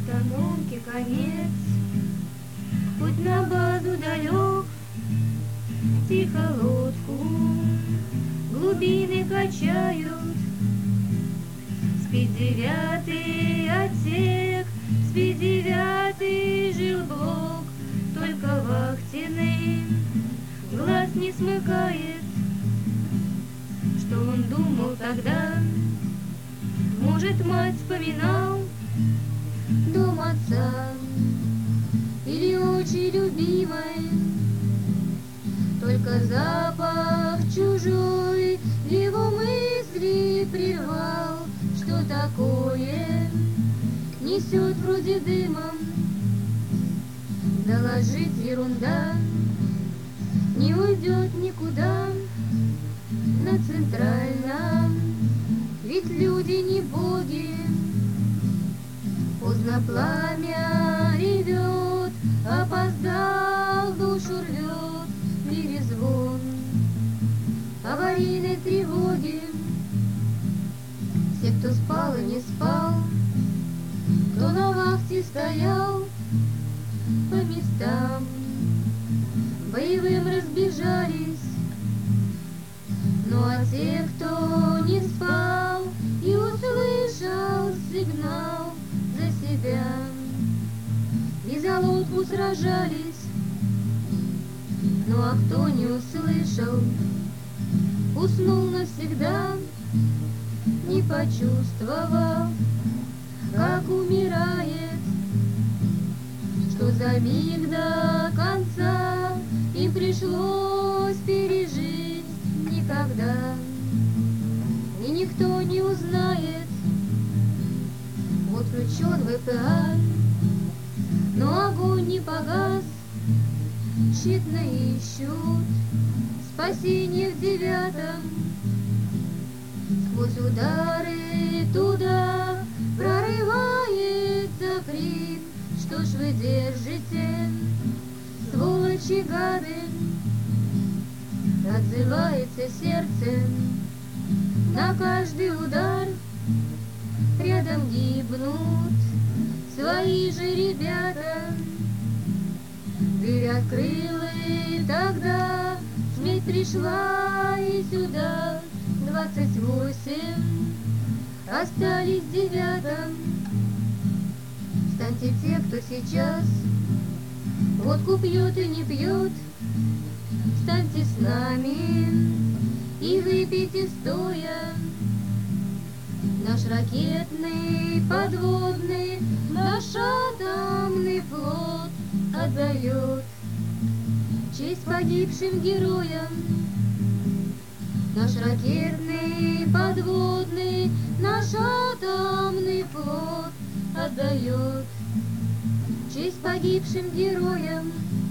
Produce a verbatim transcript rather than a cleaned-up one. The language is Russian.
остановке конец, путь на базу далек, тихо лодку глубины качают. Спит девятый отсек, спит девятый жилблок, только вахтенный глаз не смыкает. Что он думал тогда? Может, мать вспоминал дом отца или очень любимой. Только запах чужой его мысли прервал. Что такое несет вроде дымом? Доложить ерунда, не уйдет никуда. На центральном, ведь люди не боги. Поздно пламя ревет, опоздал, душу рвет перезвон аварийной тревоги. Все, кто спал и не спал, кто на вахте стоял, по местам боевым разбежались. Ну а те, кто не спал и услышал сигнал за себя, и за лодку сражались. Ну а кто не услышал, уснул навсегда, не почувствовав, как умирает. Что за миг до конца им пришлось пережить никогда, и никто не узнает. Вот включен ВПА, но огонь не погас, тщетно ищут спасение в девятом. Сквозь удары туда прорывается крик. Что ж вы держите, сволочи гады? Отзывается сердце на каждый удар. Рядом гибнут свои же ребята. Дверь открыла и тогда смерть пришла и сюда. Двадцать восемь остались в девятом. Встаньте те, кто сейчас водку пьет и не пьет. Встаньте с нами и выпейте стоя. Наш ракетный, подводный, наш атомный флот отдает честь погибшим героям. Наш ракетный, подводный, наш атомный флот отдает честь погибшим героям.